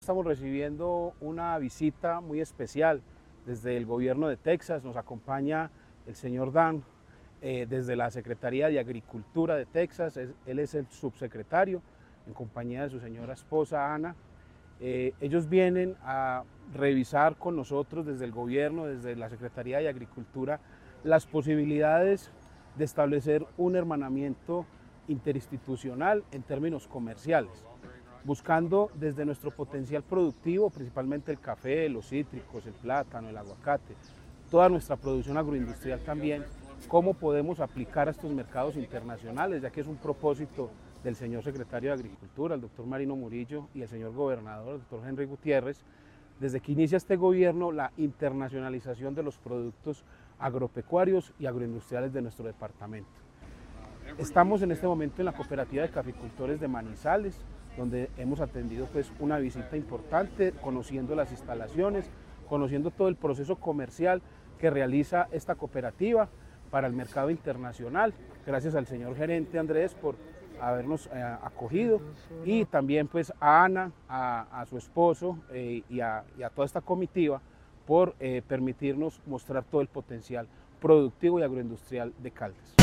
Estamos recibiendo una visita muy especial desde el gobierno de Texas. Nos acompaña el señor Dan desde la Secretaría de Agricultura de Texas. Él es el subsecretario en compañía de su señora esposa Ana. Ellos vienen a revisar con nosotros desde el gobierno, desde la Secretaría de Agricultura, las posibilidades de establecer un hermanamiento interinstitucional en términos comerciales, buscando desde nuestro potencial productivo, principalmente el café, los cítricos, el plátano, el aguacate, toda nuestra producción agroindustrial también, cómo podemos aplicar a estos mercados internacionales, ya que es un propósito del señor secretario de Agricultura, el doctor Marino Murillo, y el señor gobernador, el doctor Henry Gutiérrez, desde que inicia este gobierno, la internacionalización de los productos agropecuarios y agroindustriales de nuestro departamento. Estamos en este momento en la cooperativa de caficultores de Manizales, donde hemos atendido una visita importante, conociendo las instalaciones, conociendo todo el proceso comercial que realiza esta cooperativa para el mercado internacional. Gracias al señor gerente Andrés por habernos acogido, y también a Ana, a su esposo y a toda esta comitiva por permitirnos mostrar todo el potencial productivo y agroindustrial de Caldas.